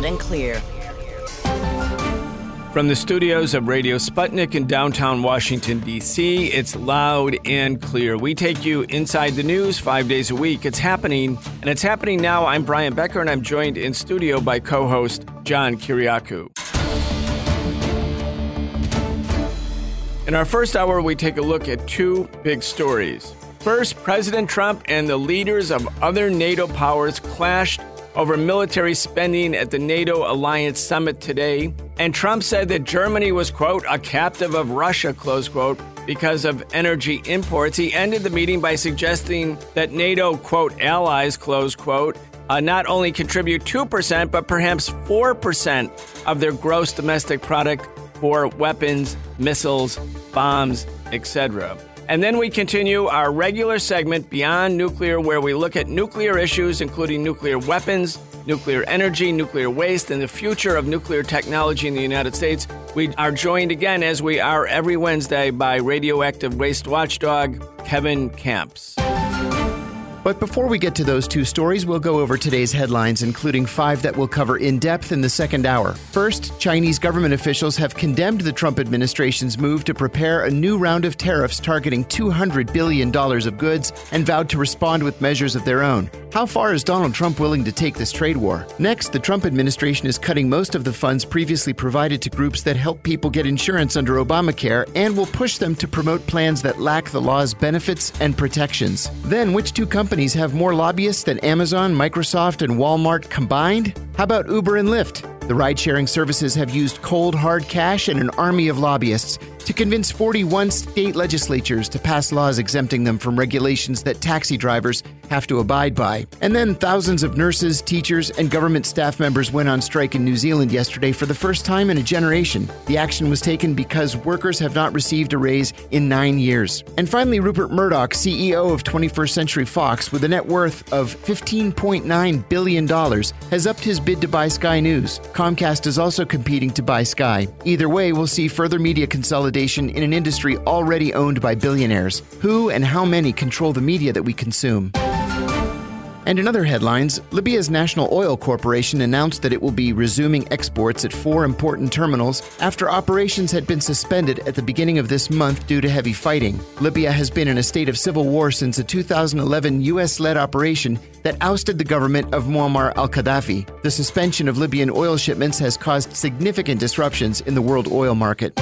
Loud and clear. From the studios of Radio Sputnik in downtown Washington, D.C., it's Loud and Clear. We take you inside the news 5 days a week. It's happening, and it's happening now. I'm Brian Becker, and I'm joined in studio by co-host John Kiriakou. In our first hour, we take a look at two big stories. First, President Trump and the leaders of other NATO powers clashed over military spending at the NATO alliance summit today. And Trump said that Germany was, quote, a captive of Russia, close quote, because of energy imports. He ended the meeting by suggesting that NATO, quote, allies, close quote, not only contribute 2%, but perhaps 4% of their gross domestic product for weapons, missiles, bombs, etc. And then we continue our regular segment, Beyond Nuclear, where we look at nuclear issues, including nuclear weapons, nuclear energy, nuclear waste, and the future of nuclear technology in the United States. We are joined again, as we are every Wednesday, by radioactive waste watchdog Kevin Camps. But before we get to those two stories, we'll go over today's headlines, including 5 that we'll cover in depth in the second hour. First, Chinese government officials have condemned the Trump administration's move to prepare a new round of tariffs targeting $200 billion of goods and vowed to respond with measures of their own. How far is Donald Trump willing to take this trade war? Next, the Trump administration is cutting most of the funds previously provided to groups that help people get insurance under Obamacare and will push them to promote plans that lack the law's benefits and protections. Then, which two companies have more lobbyists than Amazon, Microsoft, and Walmart combined? How about Uber and Lyft? The ride-sharing services have used cold, hard cash and an army of lobbyists to convince 41 state legislatures to pass laws exempting them from regulations that taxi drivers have to abide by. And then thousands of nurses, teachers, and government staff members went on strike in New Zealand yesterday for the first time in a generation. The action was taken because workers have not received a raise in 9 years. And finally, Rupert Murdoch, CEO of 21st Century Fox, with a net worth of $15.9 billion, has upped his bid to buy Sky News. Comcast is also competing to buy Sky. Either way, we'll see further media consolidation in an industry already owned by billionaires. Who and how many control the media that we consume? And in other headlines, Libya's National Oil Corporation announced that it will be resuming exports at 4 important terminals after operations had been suspended at the beginning of this month due to heavy fighting. Libya has been in a state of civil war since a 2011 U.S.-led operation that ousted the government of Muammar al-Gaddafi. The suspension of Libyan oil shipments has caused significant disruptions in the world oil market.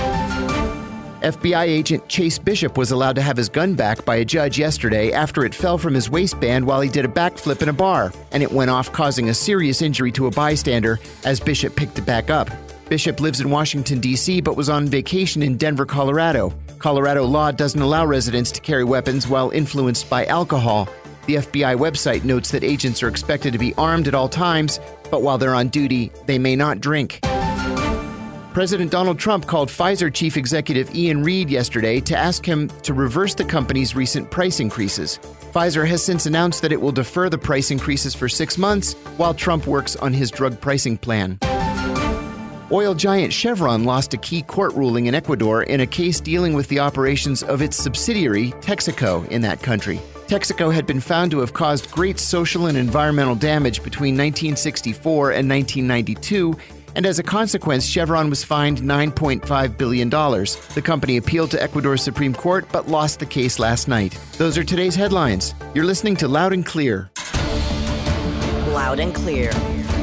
FBI agent Chase Bishop was allowed to have his gun back by a judge yesterday after it fell from his waistband while he did a backflip in a bar, and it went off, causing a serious injury to a bystander as Bishop picked it back up. Bishop lives in Washington, D.C., but was on vacation in Denver, Colorado. Colorado law doesn't allow residents to carry weapons while influenced by alcohol. The FBI website notes that agents are expected to be armed at all times, but while they're on duty, they may not drink. President Donald Trump called Pfizer chief executive Ian Reed yesterday to ask him to reverse the company's recent price increases. Pfizer has since announced that it will defer the price increases for 6 months while Trump works on his drug pricing plan. Oil giant Chevron lost a key court ruling in Ecuador in a case dealing with the operations of its subsidiary, Texaco, in that country. Texaco had been found to have caused great social and environmental damage between 1964 and 1992, and as a consequence, Chevron was fined $9.5 billion. The company appealed to Ecuador's Supreme Court, but lost the case last night. Those are today's headlines. You're listening to Loud and Clear. Loud and Clear.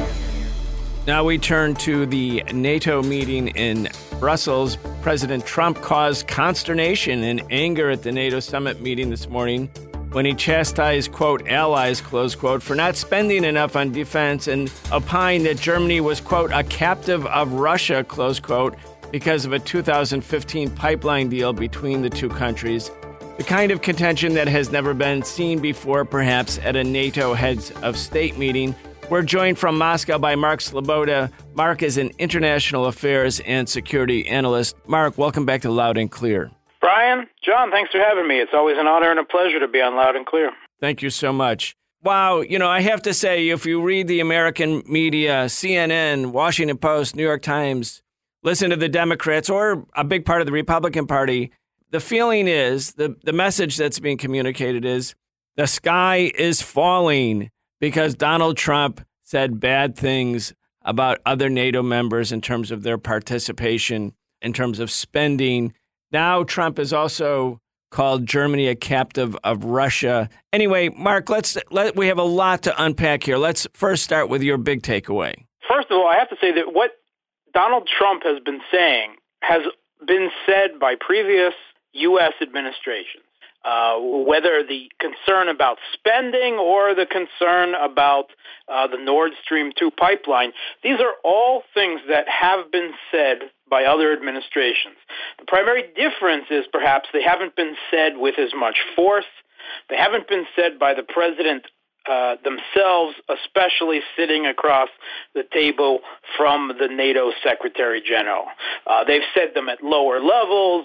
Now we turn to the NATO meeting in Brussels. President Trump caused consternation and anger at the NATO summit meeting this morning when he chastised, quote, allies, close quote, for not spending enough on defense and opined that Germany was, quote, a captive of Russia, close quote, because of a 2015 pipeline deal between the two countries. The kind of contention that has never been seen before, perhaps, at a NATO heads of state meeting. We're joined from Moscow by Mark Sloboda. Mark is an international affairs and security analyst. Mark, welcome back to Loud and Clear. Brian, John, thanks for having me. It's always an honor and a pleasure to be on Loud and Clear. Thank you so much. Wow, I have to say, if you read the American media, CNN, Washington Post, New York Times, listen to the Democrats or a big part of the Republican Party, the feeling is, the message that's being communicated is, the sky is falling because Donald Trump said bad things about other NATO members in terms of their participation, in terms of spending. Now Trump has also called Germany a captive of Russia. Anyway, Mark, we have a lot to unpack here. Let's first start with your big takeaway. First of all, I have to say that what Donald Trump has been saying has been said by previous U.S. administrations. Whether the concern about spending or the concern about the Nord Stream 2 pipeline, these are all things that have been said by other administrations. The primary difference is perhaps they haven't been said with as much force. They haven't been said by the president themselves, especially sitting across the table from the NATO Secretary General. They've said them at lower levels,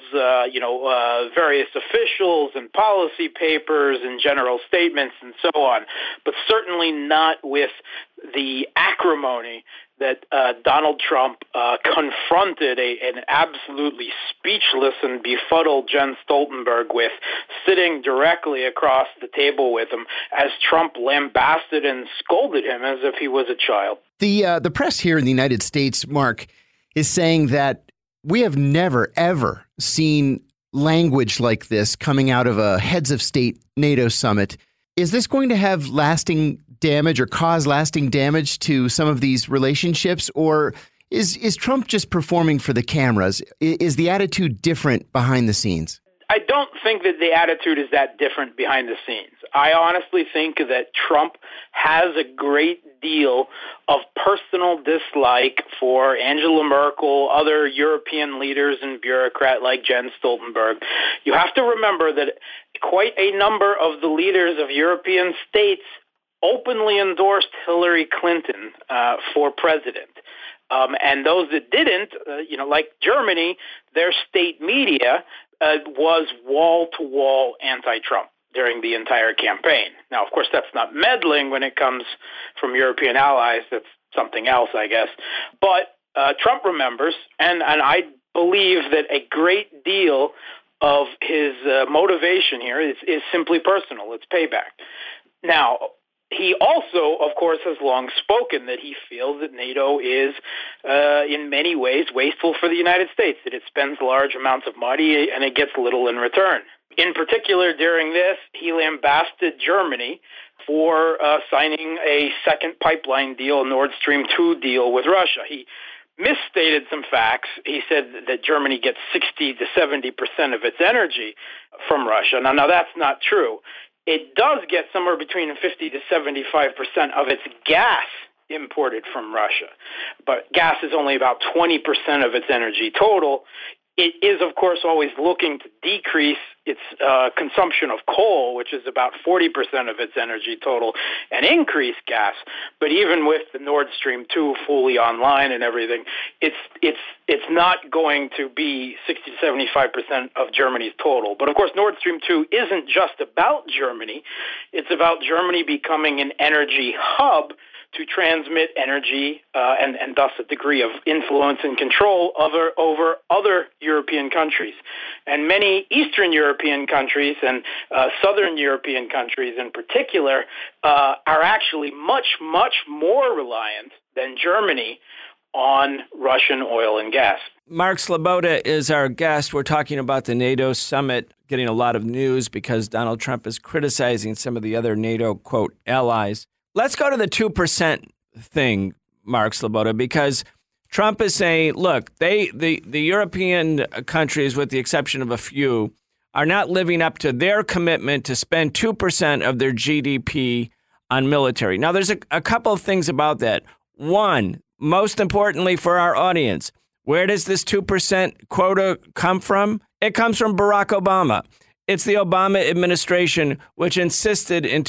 various officials and policy papers and general statements and so on, but certainly not with the acrimony that Donald Trump confronted an absolutely speechless and befuddled Jens Stoltenberg with, sitting directly across the table with him as Trump lambasted and scolded him as if he was a child. The press here in the United States, Mark, is saying that we have never, ever seen language like this coming out of a heads of state NATO summit. Is this going to have lasting damage or cause lasting damage to some of these relationships? Or is Trump just performing for the cameras? Is the attitude different behind the scenes? I don't think that the attitude is that different behind the scenes. I honestly think that Trump has a great deal of personal dislike for Angela Merkel, other European leaders and bureaucrats like Jens Stoltenberg. You have to remember that quite a number of the leaders of European states openly endorsed Hillary Clinton for president. And those that didn't, like Germany, their state media was wall-to-wall anti-Trump during the entire campaign. Now, of course, that's not meddling when it comes from European allies. That's something else, I guess. But Trump remembers, and I believe that a great deal of his motivation here is simply personal. It's payback. Now, he also, of course, has long spoken that he feels that NATO is, in many ways, wasteful for the United States, that it spends large amounts of money and it gets little in return. In particular, during this, he lambasted Germany for signing a second pipeline deal, a Nord Stream 2 deal with Russia. He misstated some facts. He said that Germany gets 60 to 70% of its energy from Russia. Now that's not true. It does get somewhere between 50 to 75% of its gas imported from Russia. But gas is only about 20% of its energy total. It is, of course, always looking to decrease its consumption of coal, which is about 40% of its energy total, and increase gas. But even with the Nord Stream 2 fully online and everything, it's not going to be 60 to 75% of Germany's total. But of course, Nord Stream 2 isn't just about Germany. It's about Germany becoming an energy hub to transmit energy and thus a degree of influence and control over other European countries. And many Eastern European countries and Southern European countries in particular are actually much, much more reliant than Germany on Russian oil and gas. Mark Sleboda is our guest. We're talking about the NATO summit, getting a lot of news because Donald Trump is criticizing some of the other NATO, quote, allies. Let's go to the 2% thing, Mark Sleboda, because Trump is saying, look, the European countries, with the exception of a few, are not living up to their commitment to spend 2% of their GDP on military. Now, there's a couple of things about that. One, most importantly for our audience, where does this 2% quota come from? It comes from Barack Obama. It's the Obama administration, which insisted in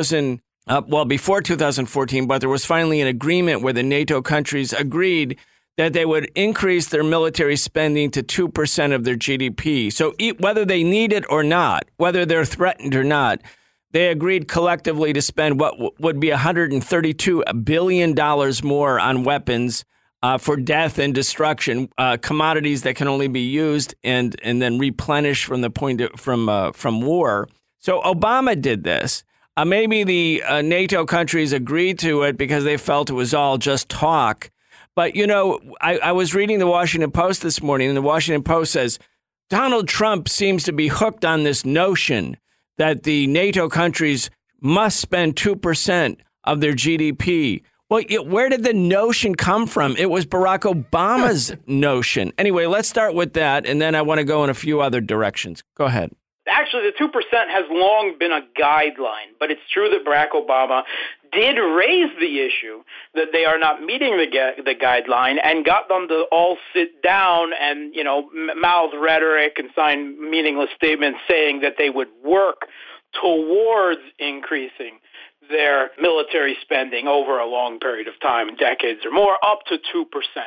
before 2014, but there was finally an agreement where the NATO countries agreed that they would increase their military spending to 2% of their GDP. So whether they need it or not, whether they're threatened or not, they agreed collectively to spend what would be $132 billion more on weapons for death and destruction, commodities that can only be used and then replenished from the point from war. So Obama did this. Maybe the NATO countries agreed to it because they felt it was all just talk. But, I was reading the Washington Post this morning, and the Washington Post says Donald Trump seems to be hooked on this notion that the NATO countries must spend 2% of their GDP. Well, where did the notion come from? It was Barack Obama's notion. Anyway, let's start with that, and then I want to go in a few other directions. Go ahead. Actually, the 2% has long been a guideline, but it's true that Barack Obama did raise the issue that they are not meeting the guideline and got them to all sit down and, mouth rhetoric and sign meaningless statements saying that they would work towards increasing their military spending over a long period of time, decades or more, up to 2%.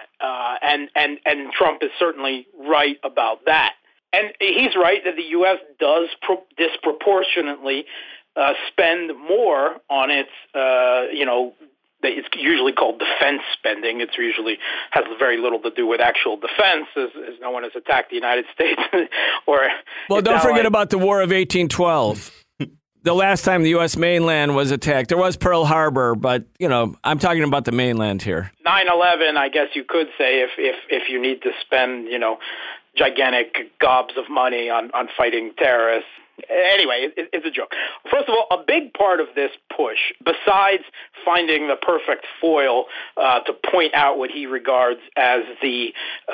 And Trump is certainly right about that. And he's right that the U.S. does disproportionately spend more on its, it's usually called defense spending. It's usually has very little to do with actual defense, as no one has attacked the United States. Well, don't forget about the War of 1812. The last time the U.S. mainland was attacked, there was Pearl Harbor, but, I'm talking about the mainland here. 9/11, I guess you could say, if you need to spend, gigantic gobs of money on fighting terrorists. Anyway, it's a joke. First of all, a big part of this push, besides finding the perfect foil to point out what he regards as the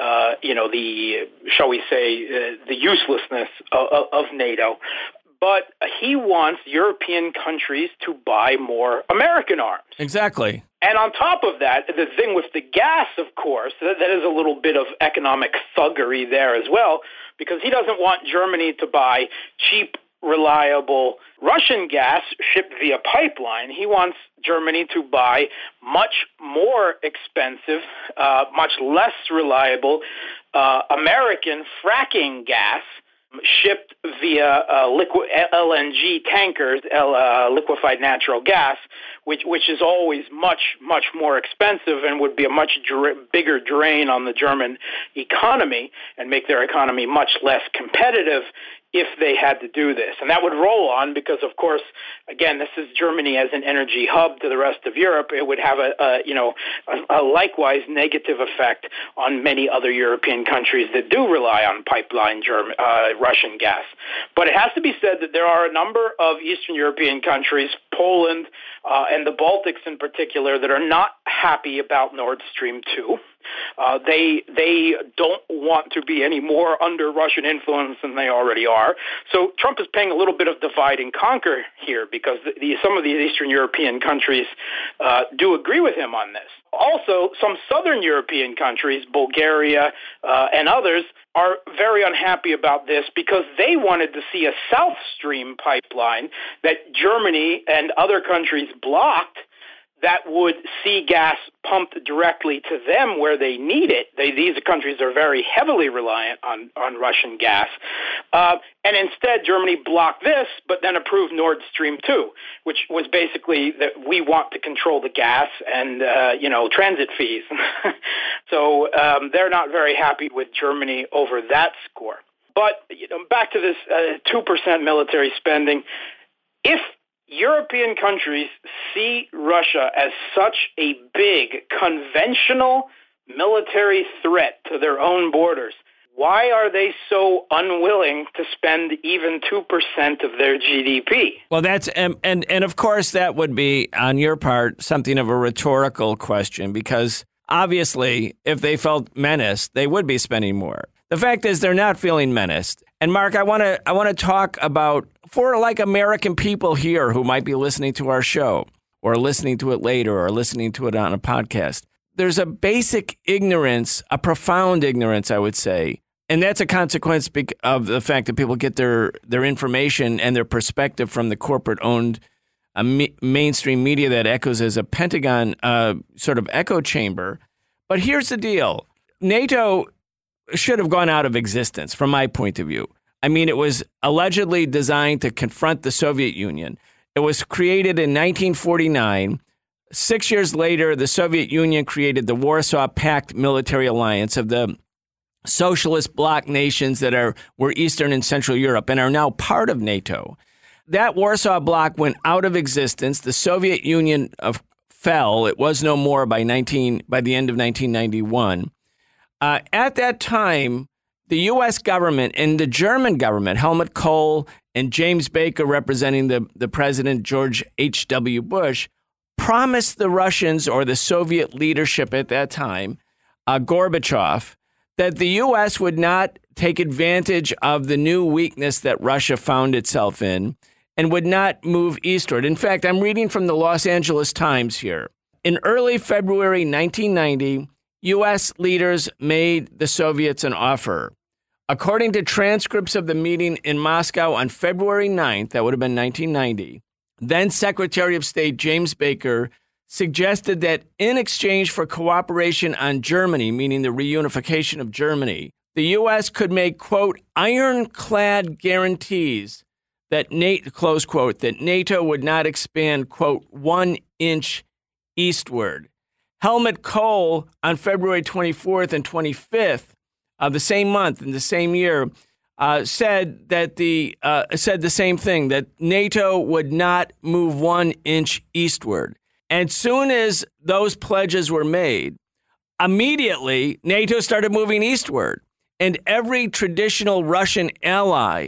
shall we say, the uselessness of NATO, but he wants European countries to buy more American arms. Exactly. And on top of that, the thing with the gas, of course, that is a little bit of economic thuggery there as well, because he doesn't want Germany to buy cheap, reliable Russian gas shipped via pipeline. He wants Germany to buy much more expensive, much less reliable American fracking gas shipped via liquid LNG tankers, liquefied natural gas, which is always much more expensive and would be a much bigger drain on the German economy and make their economy much less competitive if they had to do this. And that would roll on because, of course, again, this is Germany as an energy hub to the rest of Europe. It would have a likewise negative effect on many other European countries that do rely on pipeline Russian gas. But it has to be said that there are a number of Eastern European countries, Poland and the Baltics in particular, that are not happy about Nord Stream 2. They don't want to be any more under Russian influence than they already are. So Trump is playing a little bit of divide and conquer here because some of these Eastern European countries do agree with him on this. Also, some Southern European countries, Bulgaria and others, are very unhappy about this because they wanted to see a South Stream pipeline that Germany and other countries blocked that would see gas pumped directly to them where they need it. These countries are very heavily reliant on Russian gas. And instead, Germany blocked this, but then approved Nord Stream 2, which was basically that we want to control the gas and, transit fees. So they're not very happy with Germany over that score. But back to this 2% military spending. If European countries see Russia as such a big conventional military threat to their own borders, why are they so unwilling to spend even 2% of their GDP? Well, that's and of course that would be on your part something of a rhetorical question because obviously if they felt menaced, they would be spending more. The fact is they're not feeling menaced. And Mark, I want to talk about for like American people here who might be listening to our show or listening to it later or listening to it on a podcast. There's a basic ignorance, a profound ignorance, I would say. And that's a consequence of the fact that people get their information and their perspective from the corporate-owned mainstream media that echoes as a Pentagon sort of echo chamber. But here's the deal. NATO should have gone out of existence from my point of view. I mean, it was allegedly designed to confront the Soviet Union. It was created in 1949. 6 years later, the Soviet Union created the Warsaw Pact military alliance of the socialist bloc nations that were Eastern and Central Europe and are now part of NATO. That Warsaw Bloc went out of existence. The Soviet Union fell. It was no more by the end of 1991. At that time, the U.S. government and the German government, Helmut Kohl and James Baker representing the president, George H.W. Bush, promised the Russians or the Soviet leadership at that time, Gorbachev, that the U.S. would not take advantage of the new weakness that Russia found itself in and would not move eastward. In fact, I'm reading from the Los Angeles Times here. In early February 1990, U.S. leaders made the Soviets an offer. According to transcripts of the meeting in Moscow on February 9th, that would have been 1990, then Secretary of State James Baker suggested that in exchange for cooperation on Germany, meaning the reunification of Germany, the U.S. could make, quote, ironclad guarantees that close quote, that NATO would not expand, quote, 1 inch eastward. Helmut Kohl on February 24th and 25th of the same month in the same year said the same thing, that NATO would not move 1 inch eastward. And soon as those pledges were made, immediately NATO started moving eastward. And every traditional Russian ally,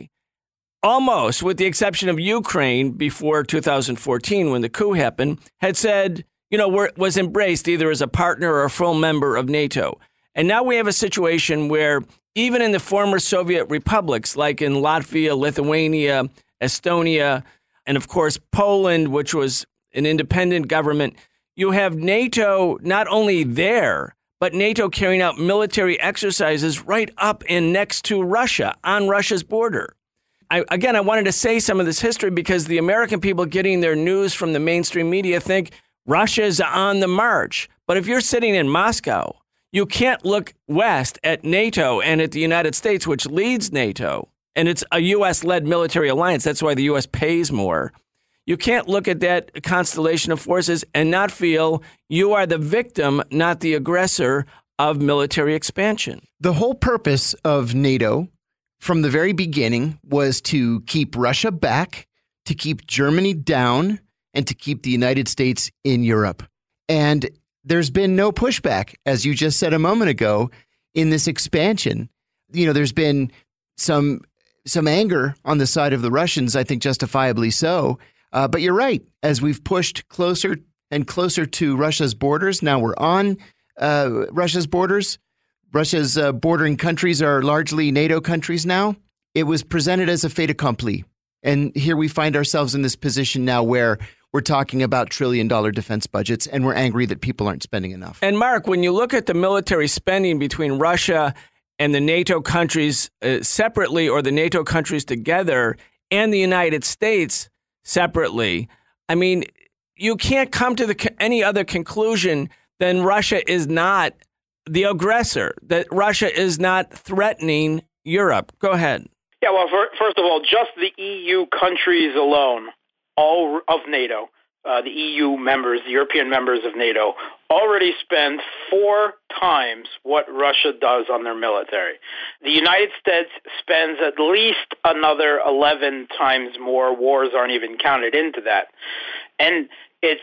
almost with the exception of Ukraine before 2014 when the coup happened, had said, was embraced either as a partner or a full member of NATO. And now we have a situation where even in the former Soviet republics, like in Latvia, Lithuania, Estonia, and of course, Poland, which was an independent government, you have NATO not only there, but NATO carrying out military exercises right up and next to Russia, on Russia's border. I wanted to say some of this history because the American people getting their news from the mainstream media think Russia's on the march. But if you're sitting in Moscow, you can't look west at NATO and at the United States, which leads NATO. And it's a U.S.-led military alliance. That's why the U.S. pays more. You can't look at that constellation of forces and not feel you are the victim, not the aggressor of military expansion. The whole purpose of NATO from the very beginning was to keep Russia back, to keep Germany down, and to keep the United States in Europe. And there's been no pushback, as you just said a moment ago, in this expansion. There's been some anger on the side of the Russians, I think justifiably so. But you're right. As we've pushed closer and closer to Russia's borders, now we're on Russia's borders. Russia's bordering countries are largely NATO countries now. It was presented as a fait accompli. And here we find ourselves in this position now where we're talking about trillion-dollar defense budgets, and we're angry that people aren't spending enough. And Mark, when you look at the military spending between Russia and the NATO countries separately, or the NATO countries together, and the United States separately, I mean, you can't come to any other conclusion than Russia is not the aggressor, that Russia is not threatening Europe. Go ahead. Yeah, well, first of all, just the EU countries alone, all of NATO, the EU members, the European members of NATO, already spend 4 times what Russia does on their military. The United States spends at least another 11 times more. Wars aren't even counted into that. And it's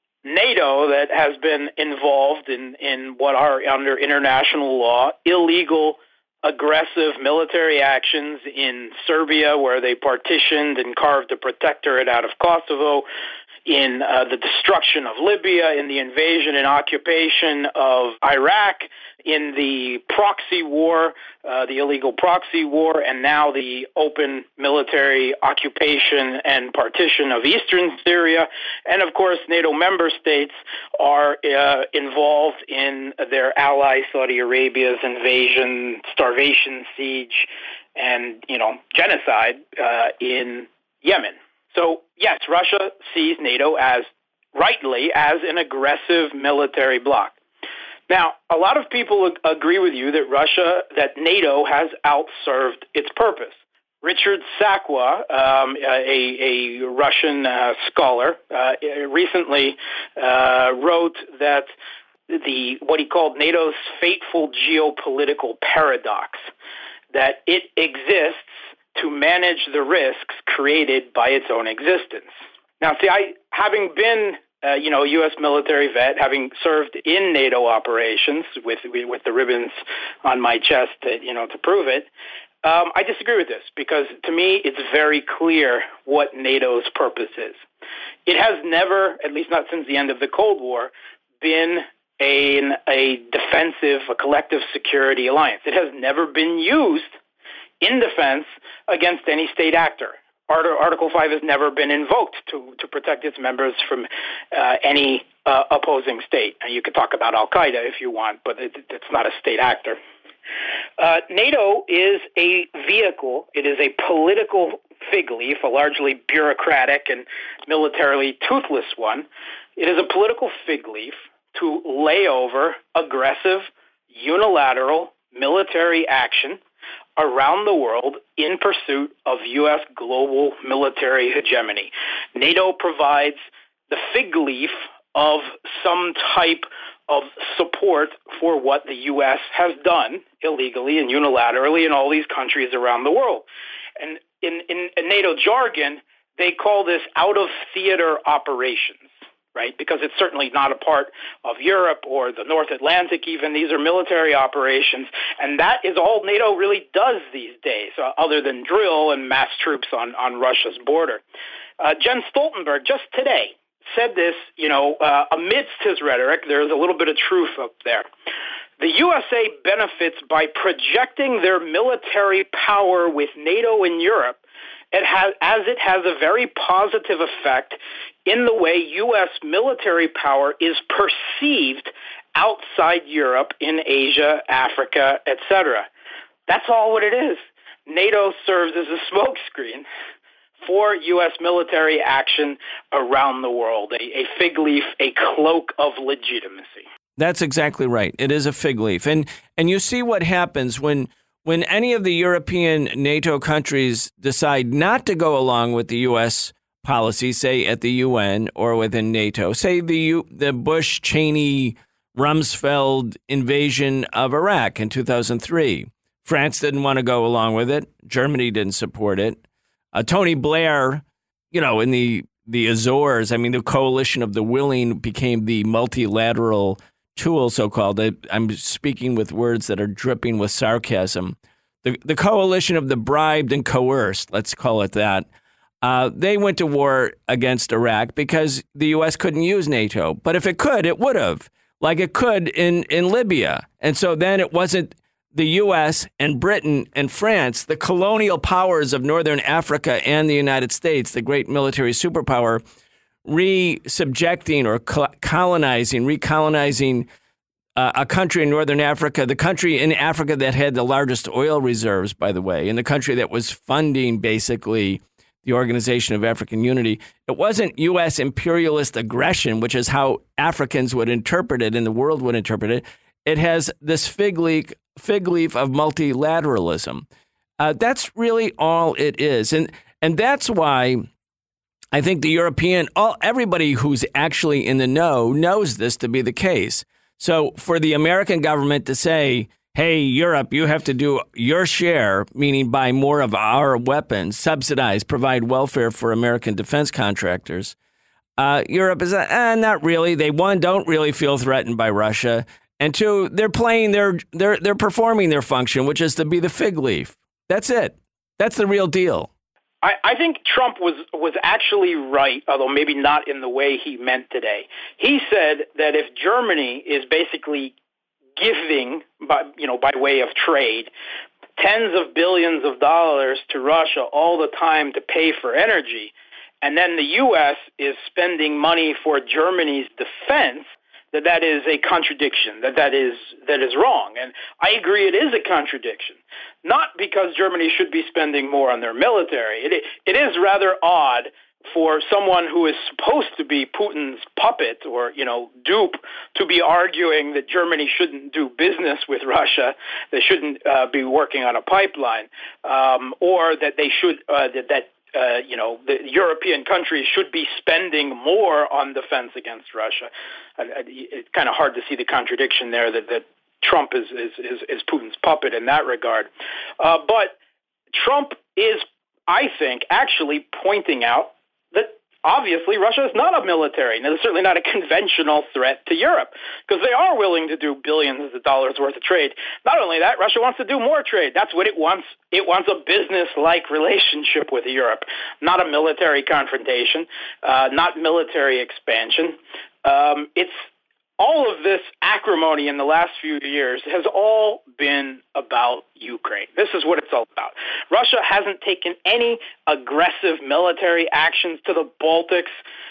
NATO that has been involved in what are, under international law, illegal, aggressive military actions in Serbia, where they partitioned and carved a protectorate out of Kosovo, in the destruction of Libya, in the invasion and occupation of Iraq, in the proxy war, the illegal proxy war, and now the open military occupation and partition of eastern Syria. And, of course, NATO member states are involved in their ally Saudi Arabia's invasion, starvation, siege, and, genocide in Yemen. So, yes, Russia sees NATO rightly as an aggressive military bloc. Now, a lot of people agree with you that NATO has outserved its purpose. Richard Sakwa, a Russian scholar, recently wrote that what he called NATO's fateful geopolitical paradox, that it exists to manage the risks created by its own existence. Now, see, having been a U.S. military vet, having served in NATO operations with the ribbons on my chest, to prove it. I disagree with this because, to me, it's very clear what NATO's purpose is. It has never, at least not since the end of the Cold War, been a defensive, a collective security alliance. It has never been used in defense against any state actor. Article 5 has never been invoked to protect its members from any opposing state. And you could talk about Al-Qaeda if you want, but it's not a state actor. NATO is a vehicle. It is a political fig leaf, a largely bureaucratic and militarily toothless one. It is a political fig leaf to lay over aggressive, unilateral military action around the world in pursuit of U.S. global military hegemony. NATO provides the fig leaf of some type of support for what the U.S. has done illegally and unilaterally in all these countries around the world. And in NATO jargon, they call this out-of-theater operations, right? Because it's certainly not a part of Europe or the North Atlantic even. These are military operations, and that is all NATO really does these days, other than drill and mass troops on Russia's border. Jens Stoltenberg, just today, said this, amidst his rhetoric, there's a little bit of truth up there. The USA benefits by projecting their military power with NATO in Europe it has a very positive effect in the way U.S. military power is perceived outside Europe, in Asia, Africa, etc. That's all what it is. NATO serves as a smokescreen for U.S. military action around the world, a fig leaf, a cloak of legitimacy. That's exactly right. It is a fig leaf. And you see what happens when any of the European NATO countries decide not to go along with the U.S. policy, say at the UN or within NATO, say the Bush-Cheney Rumsfeld invasion of Iraq in 2003. France didn't want to go along with it. Germany didn't support it. Tony Blair, in the Azores, the coalition of the willing became the multilateral tool, so-called. I'm speaking with words that are dripping with sarcasm. The coalition of the bribed and coerced, let's call it that, they went to war against Iraq because the U.S. couldn't use NATO. But if it could, it would have, like it could in Libya. And so then it wasn't the U.S. and Britain and France, the colonial powers of Northern Africa and the United States, the great military superpower, re-subjecting or recolonizing a country in Northern Africa, the country in Africa that had the largest oil reserves, by the way, and the country that was funding basically the Organization of African Unity. It wasn't U.S. imperialist aggression, which is how Africans would interpret it and the world would interpret it. It has this fig leaf of multilateralism. That's really all it is. And that's why I think the everybody who's actually in the know knows this to be the case. So for the American government to say, hey, Europe, you have to do your share, meaning buy more of our weapons, subsidize, provide welfare for American defense contractors. Europe is not really. They, one, don't really feel threatened by Russia. And two, they're performing their function, which is to be the fig leaf. That's it. That's the real deal. I think Trump was actually right, although maybe not in the way he meant today. He said that if Germany is basically giving, by way of trade, tens of billions of dollars to Russia all the time to pay for energy, and then the U.S. is spending money for Germany's defense, that is a contradiction, that is wrong. And I agree it is a contradiction, not because Germany should be spending more on their military. It is rather odd for someone who is supposed to be Putin's puppet or, dupe to be arguing that Germany shouldn't do business with Russia, they shouldn't be working on a pipeline, or that they should, the European countries should be spending more on defense against Russia. It's kind of hard to see the contradiction there that Trump is Putin's puppet in that regard. But Trump is, I think, actually pointing out that obviously Russia is not a military, and it's certainly not a conventional threat to Europe, because they are willing to do billions of dollars worth of trade. Not only that, Russia wants to do more trade. That's what it wants. It wants a business-like relationship with Europe, not a military confrontation, not military expansion. It's all of this acrimony in the last few years has all been about Ukraine. This is what it's all about. Russia hasn't taken any aggressive military actions to the Baltics.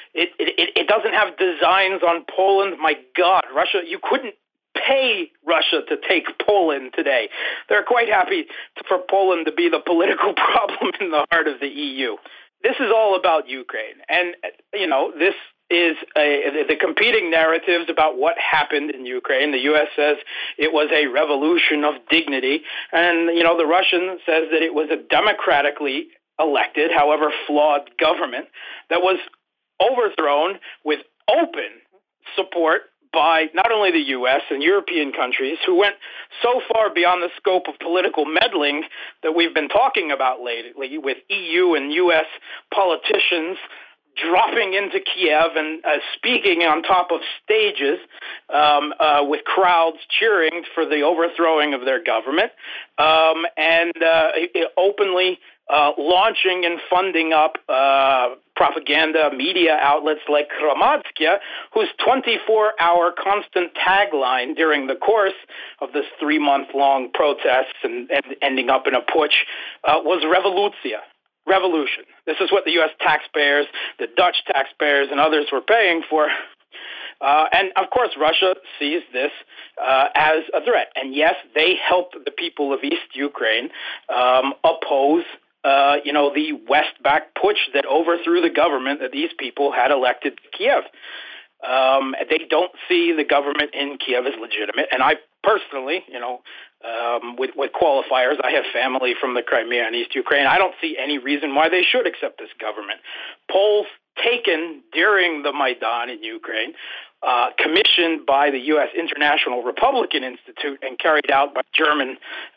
It doesn't have designs on Poland. My God, Russia, you couldn't pay Russia to take Poland today. They're quite happy for Poland to be the political problem in the heart of the EU. This is all about Ukraine. And, this is the competing narratives about what happened in Ukraine. The U.S. says it was a revolution of dignity, and the Russian says that it was a democratically elected, however flawed, government that was overthrown with open support by not only the U.S. and European countries, who went so far beyond the scope of political meddling that we've been talking about lately, with EU and U.S. politicians dropping into Kiev and speaking on top of stages with crowds cheering for the overthrowing of their government, and openly launching and funding up propaganda media outlets like Hromadske, whose 24-hour constant tagline during the course of this 3-month-long protests and ending up in a putsch was Revoluция. Revolution. This is what the U.S. taxpayers, the Dutch taxpayers, and others were paying for. And, of course, Russia sees this as a threat. And, yes, they helped the people of East Ukraine oppose, the West-backed putsch that overthrew the government that these people had elected to Kiev. They don't see the government in Kiev as legitimate. And I personally, with qualifiers, I have family from the Crimea and East Ukraine. I don't see any reason why they should accept this government. Polls taken during the Maidan in Ukraine, commissioned by the U.S. International Republican Institute and carried out by German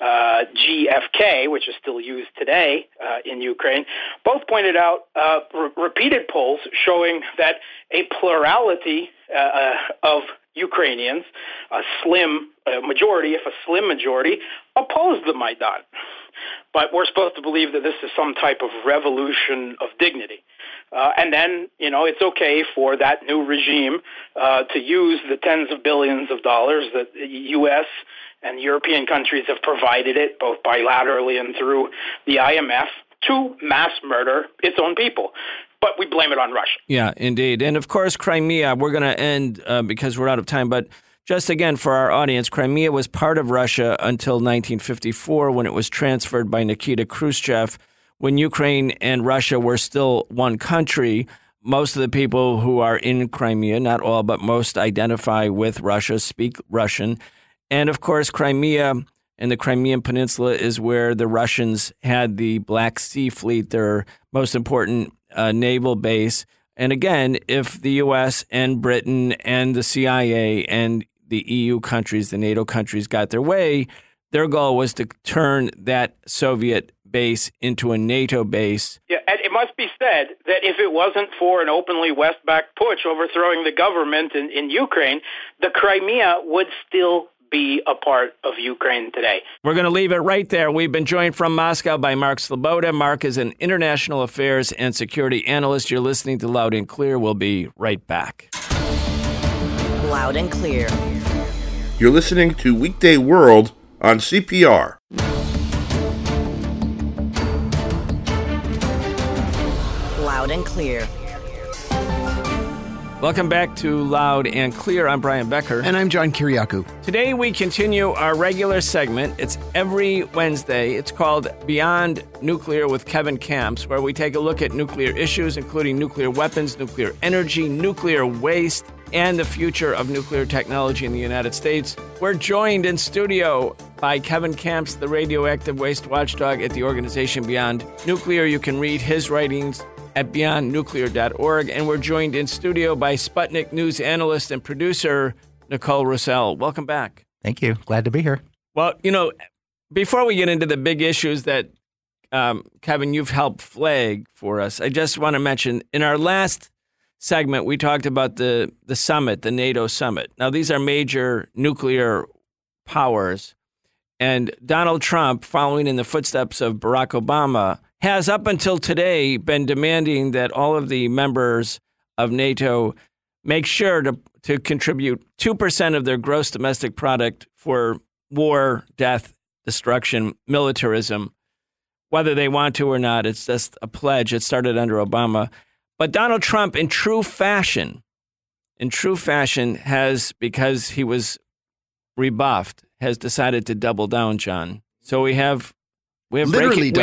GfK, which is still used today in Ukraine, both pointed out repeated polls showing that a plurality of Ukrainians, a slim majority, if a slim majority, opposed the Maidan. But we're supposed to believe that this is some type of revolution of dignity. And then, it's okay for that new regime to use the tens of billions of dollars that the U.S. and European countries have provided it, both bilaterally and through the IMF, to mass murder its own people. But we blame it on Russia. Yeah, indeed. And, of course, Crimea, we're going to end because we're out of time. But just again, for our audience, Crimea was part of Russia until 1954 when it was transferred by Nikita Khrushchev. When Ukraine and Russia were still one country, most of the people who are in Crimea, not all, but most identify with Russia, speak Russian. And, of course, Crimea and the Crimean Peninsula is where the Russians had the Black Sea Fleet, their most important naval base. And again, if the U.S. and Britain and the CIA and the EU countries, the NATO countries, got their way, their goal was to turn that Soviet base into a NATO base. Yeah, and it must be said that if it wasn't for an openly West-backed putsch overthrowing the government in Ukraine, the Crimea would still be a part of Ukraine today. We're going to leave it right there. We've been joined from Moscow by Mark Sleboda. Mark is an international affairs and security analyst. You're listening to Loud and Clear. We'll be right back. Loud and Clear. You're listening to Weekday World on CPR. Loud and Clear. Welcome back to Loud and Clear. I'm Brian Becker. And I'm John Kiriakou. Today we continue our regular segment. It's every Wednesday. It's called Beyond Nuclear with Kevin Camps, where we take a look at nuclear issues, including nuclear weapons, nuclear energy, nuclear waste, and the future of nuclear technology in the United States. We're joined in studio by Kevin Camps, the radioactive waste watchdog at the organization Beyond Nuclear. You can read his writings at beyondnuclear.org. And we're joined in studio by Sputnik News analyst and producer Nicole Roussel. Welcome back. Thank you. Glad to be here. Well, before we get into the big issues that Kevin, you've helped flag for us. I just want to mention, in our last segment, we talked about the summit, the NATO summit. Now, these are major nuclear powers. And Donald Trump, following in the footsteps of Barack Obama, has up until today been demanding that all of the members of NATO make sure to contribute 2% of their gross domestic product for war, death, destruction, militarism, whether they want to or not. It's just a pledge. It started under Obama. But Donald Trump, in true fashion, has, because he was rebuffed, has decided to double down, John. So we have breaking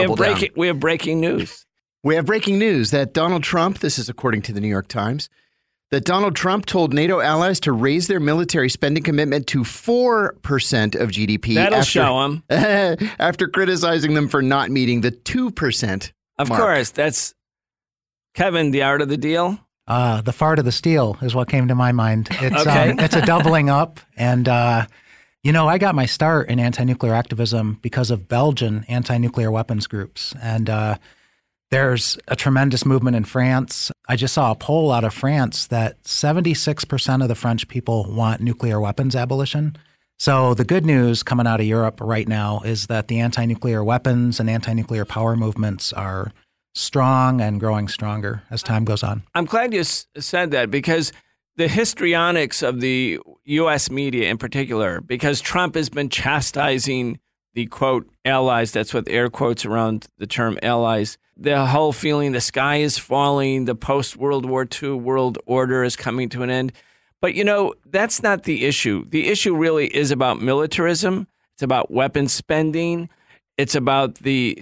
news. We have breaking news that Donald Trump, this is according to the New York Times, that Donald Trump told NATO allies to raise their military spending commitment to 4% of GDP. That'll show him. After criticizing them for not meeting the 2% Of mark. course, that's, Kevin, the art of the deal. The fart of the steel is what came to my mind. It's Okay. It's a doubling up. And, I got my start in anti-nuclear activism because of Belgian anti-nuclear weapons groups. And there's a tremendous movement in France. I just saw a poll out of France that 76% of the French people want nuclear weapons abolition. So the good news coming out of Europe right now is that the anti-nuclear weapons and anti-nuclear power movements are strong and growing stronger as time goes on. I'm glad you said that, because the histrionics of the U.S. media in particular, because Trump has been chastising the, quote, allies, that's with air quotes around the term allies, the whole feeling the sky is falling, the post-World War II world order is coming to an end. But, that's not the issue. The issue really is about militarism. It's about weapons spending. It's about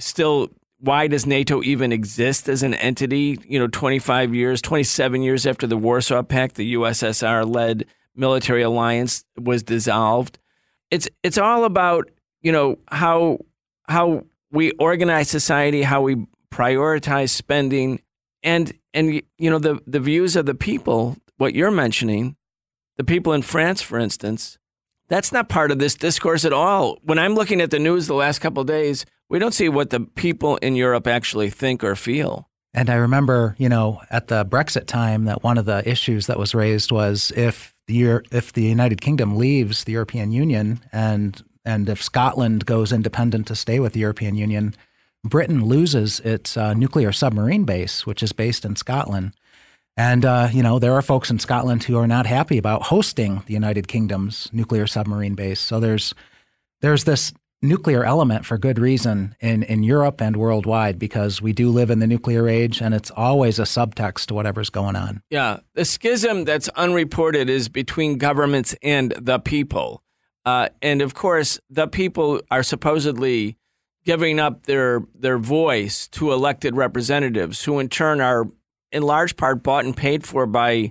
why does NATO even exist as an entity? 27 years after the Warsaw Pact, the USSR-led military alliance was dissolved. It's all about, how we organize society, how we prioritize spending, and the views of the people, what you're mentioning, the people in France, for instance, that's not part of this discourse at all. When I'm looking at the news the last couple of days, we don't see what the people in Europe actually think or feel. And I remember, at the Brexit time, that one of the issues that was raised was if the United Kingdom leaves the European Union and if Scotland goes independent to stay with the European Union, Britain loses its nuclear submarine base, which is based in Scotland. And, there are folks in Scotland who are not happy about hosting the United Kingdom's nuclear submarine base. So there's this nuclear element for good reason in Europe and worldwide, because we do live in the nuclear age, and it's always a subtext to whatever's going on. Yeah. The schism that's unreported is between governments and the people. And, of course, the people are supposedly giving up their voice to elected representatives who, in turn, are in large part bought and paid for by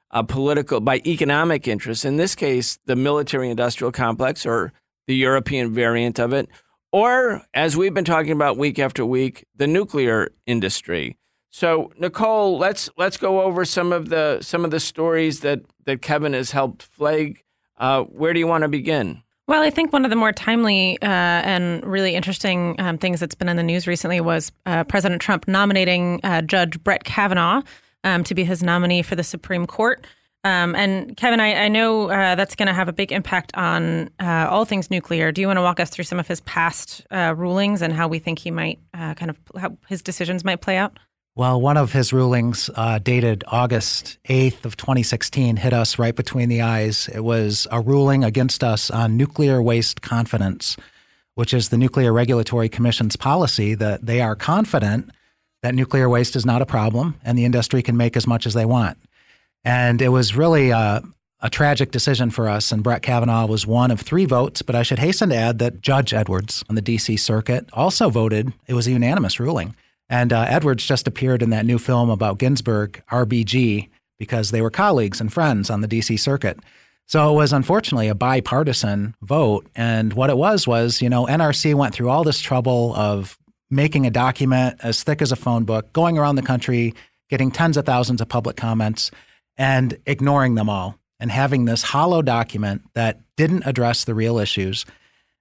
economic interests. In this case, the military-industrial complex, or the European variant of it, or, as we've been talking about week after week, the nuclear industry. So, Nicole, let's go over some of the stories that Kevin has helped flag. Where do you want to begin? Well, I think one of the more timely and really interesting things that's been in the news recently was President Trump nominating Judge Brett Kavanaugh to be his nominee for the Supreme Court. And Kevin, I know that's going to have a big impact on all things nuclear. Do you want to walk us through some of his past rulings and how we think he might how his decisions might play out? Well, one of his rulings dated August 8th of 2016 hit us right between the eyes. It was a ruling against us on nuclear waste confidence, which is the Nuclear Regulatory Commission's policy that they are confident that nuclear waste is not a problem and the industry can make as much as they want. And it was really a tragic decision for us, and Brett Kavanaugh was one of 3 votes, but I should hasten to add that Judge Edwards on the D.C. Circuit also voted. It was a unanimous ruling. And Edwards just appeared in that new film about Ginsburg, RBG, because they were colleagues and friends on the D.C. Circuit. So it was unfortunately a bipartisan vote. And what it was, NRC went through all this trouble of making a document as thick as a phone book, going around the country, getting tens of thousands of public comments, and ignoring them all, and having this hollow document that didn't address the real issues.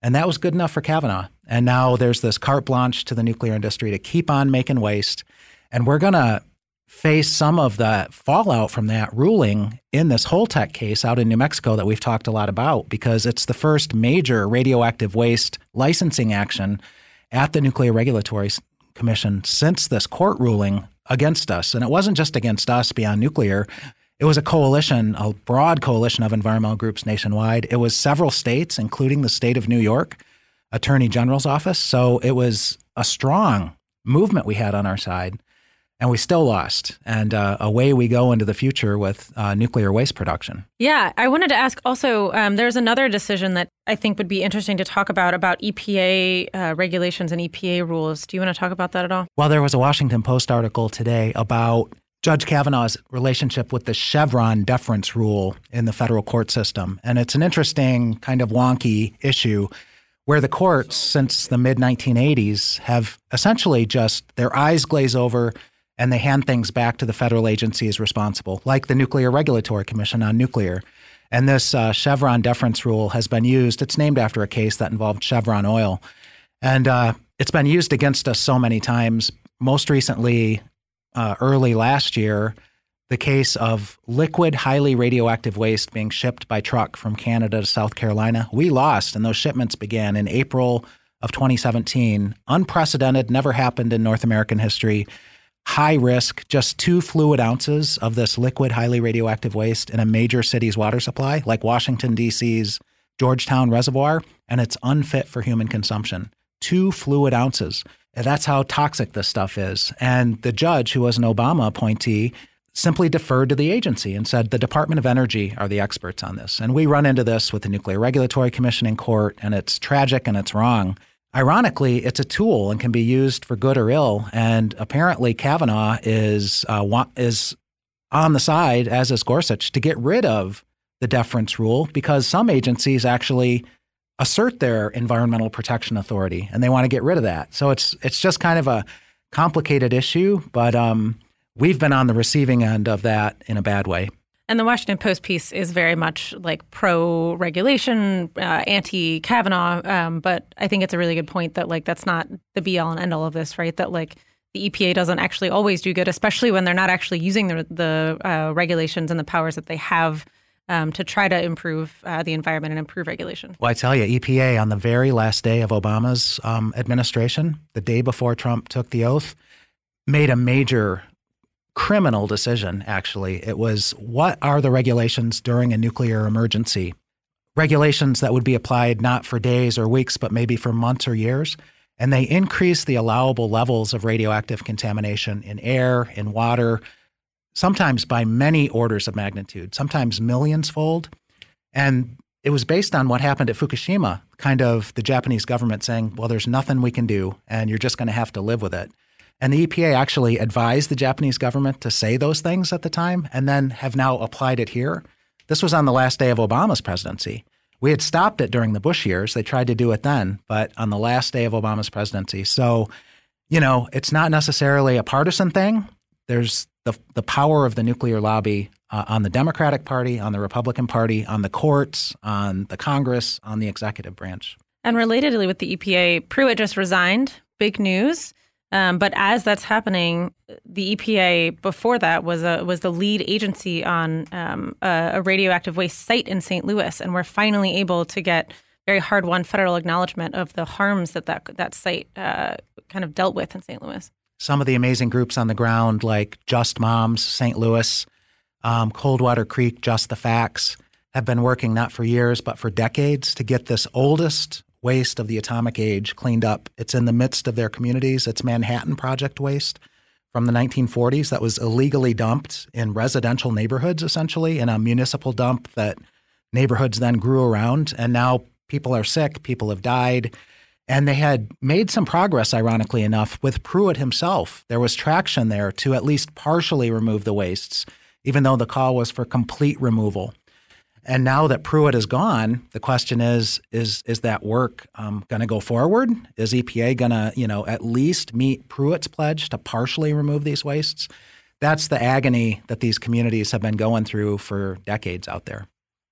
And that was good enough for Kavanaugh. And now there's this carte blanche to the nuclear industry to keep on making waste. And we're going to face some of the fallout from that ruling in this Holtec case out in New Mexico that we've talked a lot about, because it's the first major radioactive waste licensing action at the Nuclear Regulatory Commission since this court ruling against us. And it wasn't just against us beyond nuclear. It was a coalition, a broad coalition of environmental groups nationwide. It was several states, including the state of New York Attorney General's office. So it was a strong movement we had on our side, and we still lost. And away we go into the future with nuclear waste production. Yeah, I wanted to ask also, there's another decision that I think would be interesting to talk about EPA regulations and EPA rules. Do you want to talk about that at all? Well, there was a Washington Post article today about Judge Kavanaugh's relationship with the Chevron deference rule in the federal court system. And it's an interesting kind of wonky issue where the courts since the mid-1980s have essentially just their eyes glaze over and they hand things back to the federal agencies responsible, like the Nuclear Regulatory Commission on nuclear. And this Chevron deference rule has been used. It's named after a case that involved Chevron oil. And it's been used against us so many times. Most recently, early last year, the case of liquid, highly radioactive waste being shipped by truck from Canada to South Carolina. We lost, and those shipments began in April of 2017. Unprecedented, never happened in North American history. High risk, just 2 fluid ounces of this liquid, highly radioactive waste in a major city's water supply, like Washington, D.C.'s Georgetown Reservoir, and it's unfit for human consumption. 2 fluid ounces. That's how toxic this stuff is. And the judge, who was an Obama appointee, simply deferred to the agency and said the Department of Energy are the experts on this. And we run into this with the Nuclear Regulatory Commission in court, and it's tragic and it's wrong. Ironically, it's a tool and can be used for good or ill. And apparently Kavanaugh is on the side, as is Gorsuch, to get rid of the deference rule because some agencies actually assert their environmental protection authority, and they want to get rid of that. So it's just kind of a complicated issue, but we've been on the receiving end of that in a bad way. And the Washington Post piece is very much like pro-regulation, anti-Kavanaugh, but I think it's a really good point that like that's not the be-all and end-all of this, right? That like the EPA doesn't actually always do good, especially when they're not actually using the regulations and the powers that they have to try to improve the environment and improve regulation. Well, I tell you, EPA on the very last day of Obama's administration, the day before Trump took the oath, made a major criminal decision, actually. It was, what are the regulations during a nuclear emergency? Regulations that would be applied not for days or weeks, but maybe for months or years. And they increased the allowable levels of radioactive contamination in air, in water, sometimes by many orders of magnitude, sometimes millions-fold. And it was based on what happened at Fukushima, kind of the Japanese government saying, well, there's nothing we can do, and you're just going to have to live with it. And the EPA actually advised the Japanese government to say those things at the time and then have now applied it here. This was on the last day of Obama's presidency. We had stopped it during the Bush years. They tried to do it then, but on the last day of Obama's presidency. So, you know, it's not necessarily a partisan thing. There's the power of the nuclear lobby on the Democratic Party, on the Republican Party, on the courts, on the Congress, on the executive branch. And relatedly with the EPA, Pruitt just resigned. Big news. But as that's happening, the EPA before that was the lead agency on a radioactive waste site in St. Louis, and we're finally able to get very hard-won federal acknowledgement of the harms that site kind of dealt with in St. Louis. Some of the amazing groups on the ground, like Just Moms, St. Louis, Coldwater Creek, Just the Facts, have been working not for years but for decades to get this oldest waste of the atomic age cleaned up. It's in the midst of their communities. It's Manhattan Project waste from the 1940s that was illegally dumped in residential neighborhoods, essentially, in a municipal dump that neighborhoods then grew around. And now people are sick, people have died. And they had made some progress, ironically enough, with Pruitt himself. There was traction there to at least partially remove the wastes, even though the call was for complete removal. And now that Pruitt is gone, the question is that work going to go forward? Is EPA going to, at least meet Pruitt's pledge to partially remove these wastes? That's the agony that these communities have been going through for decades out there.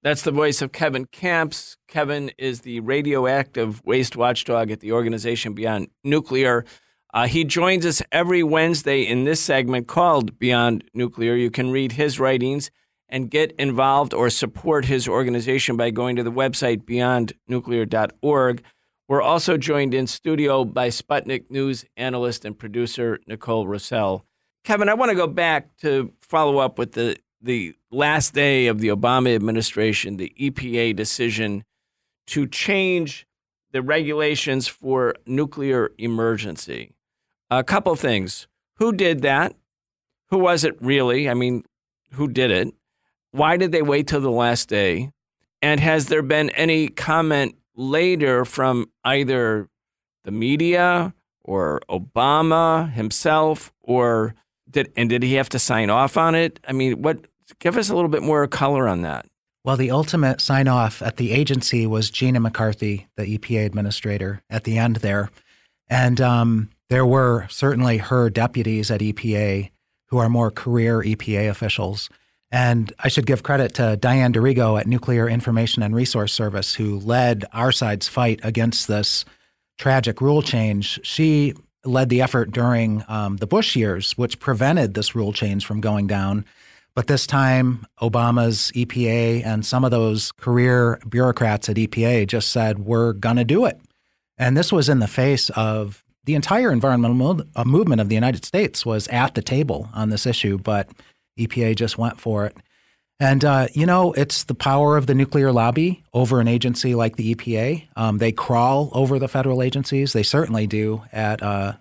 That's the voice of Kevin Camps. Kevin is the radioactive waste watchdog at the organization Beyond Nuclear. He joins us every Wednesday in this segment called Beyond Nuclear. You can read his writings and get involved or support his organization by going to the website beyondnuclear.org. We're also joined in studio by Sputnik News analyst and producer Nicole Rossell. Kevin, I want to go back to follow up with the last day of the Obama administration, the EPA decision to change the regulations for nuclear emergency. A couple things. Who did that? Who was it really? I mean, who did it? Why did they wait till the last day? And has there been any comment later from either the media or Obama himself, or did he have to sign off on it? I mean, give us a little bit more color on that. Well, the ultimate sign-off at the agency was Gina McCarthy, the EPA administrator, at the end there. And there were certainly her deputies at EPA who are more career EPA officials. And I should give credit to Diane Dorigo at Nuclear Information and Resource Service, who led our side's fight against this tragic rule change. She led the effort during the Bush years, which prevented this rule change from going down. But this time, Obama's EPA and some of those career bureaucrats at EPA just said, we're going to do it. And this was in the face of the entire environmental movement of the United States was at the table on this issue, but EPA just went for it. And, it's the power of the nuclear lobby over an agency like the EPA. They crawl over the federal agencies. They certainly do at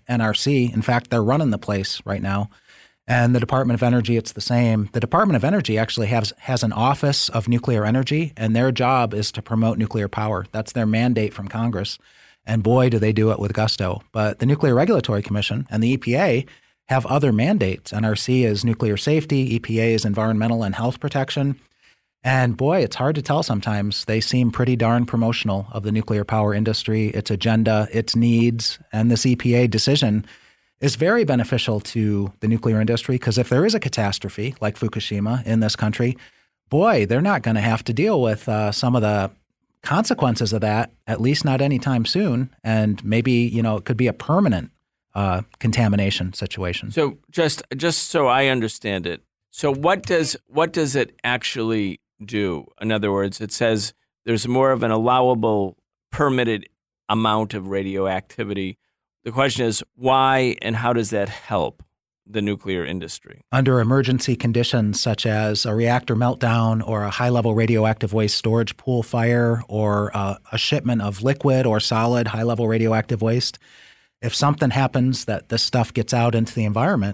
NRC. In fact, they're running the place right now. And the Department of Energy, it's the same. The Department of Energy actually has an Office of Nuclear Energy, and their job is to promote nuclear power. That's their mandate from Congress. And boy, do they do it with gusto. But the Nuclear Regulatory Commission and the EPA have other mandates. NRC is nuclear safety, EPA is environmental and health protection. And boy, it's hard to tell sometimes. They seem pretty darn promotional of the nuclear power industry, its agenda, its needs, and this EPA decision is very beneficial to the nuclear industry because if there is a catastrophe like Fukushima in this country, boy, they're not going to have to deal with some of the consequences of that, at least not anytime soon. And maybe, it could be a permanent contamination situation. So just so I understand it, so what does it actually do? In other words, it says there's more of an allowable permitted amount of radioactivity. The question is why and how does that help the nuclear industry? Under emergency conditions such as a reactor meltdown or a high-level radioactive waste storage pool fire or a shipment of liquid or solid high-level radioactive waste, if something happens that this stuff gets out into the environment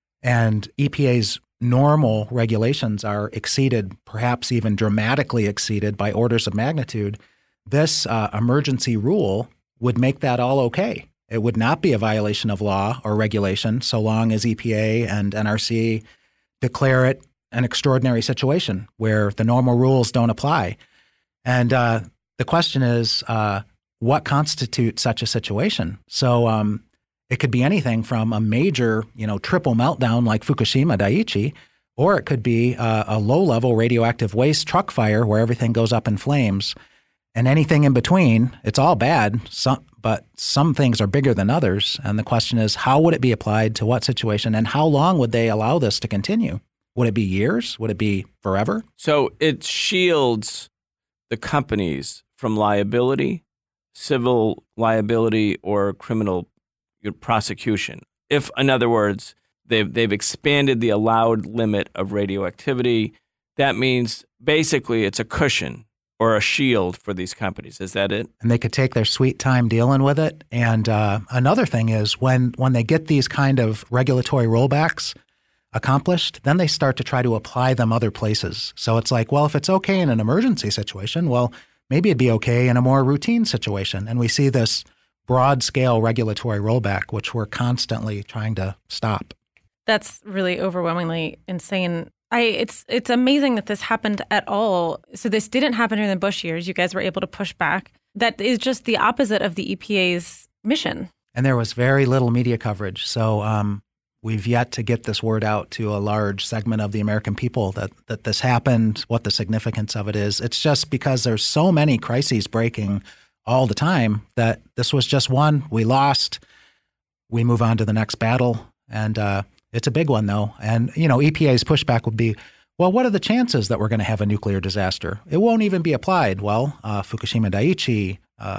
and EPA's normal regulations are exceeded, perhaps even dramatically exceeded by orders of magnitude, this emergency rule would make that all okay. It would not be a violation of law or regulation so long as EPA and NRC declare it an extraordinary situation where the normal rules don't apply. And the question is, what constitutes such a situation? So it could be anything from a major, triple meltdown like Fukushima Daiichi, or it could be a low-level radioactive waste truck fire where everything goes up in flames. And anything in between, it's all bad, but some things are bigger than others. And the question is, how would it be applied to what situation, and how long would they allow this to continue? Would it be years? Would it be forever? So it shields the companies from liability, civil liability, or criminal prosecution. If, in other words, they've expanded the allowed limit of radioactivity, that means basically it's a cushion or a shield for these companies. Is that it? And they could take their sweet time dealing with it. And another thing is when they get these kind of regulatory rollbacks accomplished, then they start to try to apply them other places. So it's like, well, if it's okay in an emergency situation, well, maybe it'd be okay in a more routine situation. And we see this broad-scale regulatory rollback, which we're constantly trying to stop. That's really overwhelmingly insane. It's amazing that this happened at all. So this didn't happen during the Bush years. You guys were able to push back. That is just the opposite of the EPA's mission. And there was very little media coverage. So We've yet to get this word out to a large segment of the American people that this happened, what the significance of it is. It's just because there's so many crises breaking all the time that this was just one. We lost. We move on to the next battle. And it's a big one, though. And, EPA's pushback would be, well, what are the chances that we're going to have a nuclear disaster? It won't even be applied. Well, Fukushima Daiichi,